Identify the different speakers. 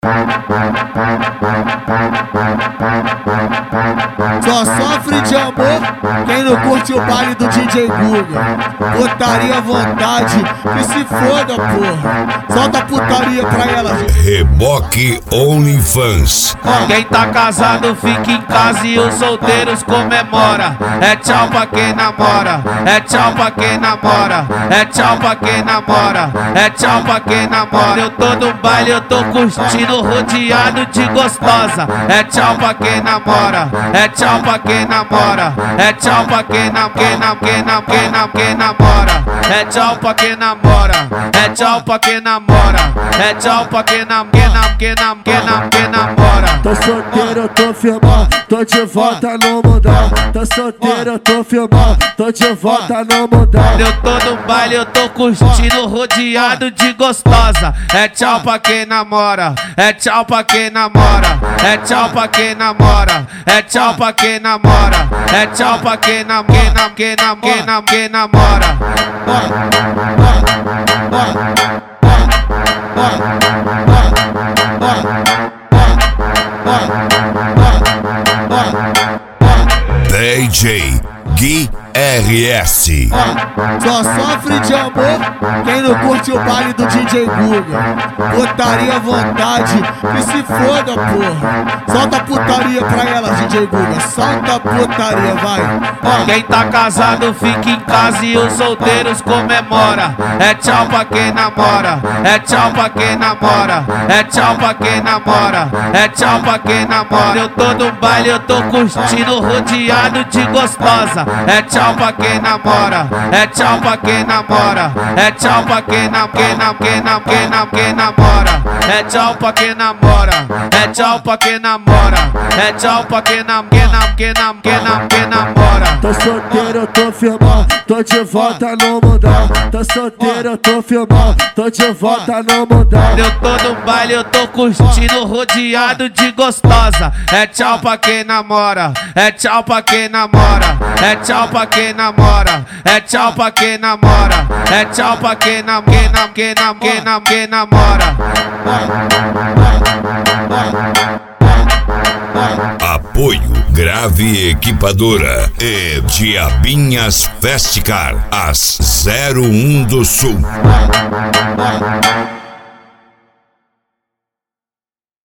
Speaker 1: Só sofre de amor quem não curte o baile do DJ Guga. Putaria à vontade, que se foda, porra. Solta a putaria pra ela, gente.
Speaker 2: Reboque OnlyFans.
Speaker 3: Quem tá casado fica em casa e os solteiros comemora. É tchau pra quem namora, é tchau pra quem namora, é tchau pra quem namora, é tchau pra quem namora. Eu tô no baile, eu tô curtindo, rodeado de gostosa. É tchau pra quem namora, é tchau pra quem namora, é tchau pra quem namora. É tchau pra quem namora, é tchau pra quem namora, é tchau pra quem namora.
Speaker 1: Tô solteiro, eu tô firmão, tô de volta no mundão. Tô solteiro, eu tô firmão, tô de volta no mundão.
Speaker 3: Eu tô no baile, eu tô curtindo, rodeado de gostosa. É tchau pra quem namora, é tchau pra quem namora, é tchau pra quem namora, é tchau pra quem namora, é tchau pra quem namora.
Speaker 2: DJ Gui RS.
Speaker 1: Só sofre de amor quem não curte o baile do DJ Guga. Putaria à vontade, que se foda, porra. Solta a putaria pra ela, DJ Guga. Solta a putaria, vai.
Speaker 3: Quem tá casado fica em casa e os solteiros comemora. É tchau pra quem namora, é tchau pra quem namora, é tchau pra quem namora, é tchau pra quem namora. Eu tô no baile, eu tô curtindo, rodeado de gostosa. É tchau pra quem namora, é tchau pra quem namora, é tchau pra quem namora. É tchau pra quem namora, é tchau pra quem namora, é tchau pra quem namora.
Speaker 1: Tô solteiro, eu tô firmão, tô de volta no mundão. Tô solteiro, eu tô firmão, tô de volta no mundão.
Speaker 3: Eu tô no baile, eu tô curtindo, rodeado de gostosa. É tchau pra quem namora, é tchau pra quem namora, é tchau pra quem namora, é tchau pra quem namora, é tchau pra quem namora.
Speaker 2: Apoio Grave Equipadora e Diabinhas Festicar, as 01 do Sul.